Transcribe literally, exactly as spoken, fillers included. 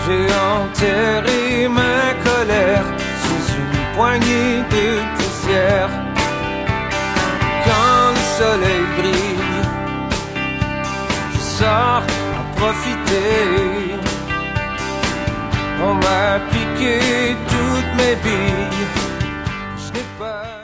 J'ai enterré ma colère sous une poignée de poussière. Quand le soleil brille, je sors à profiter. On m'a piqué toutes mes billes, je n'ai pas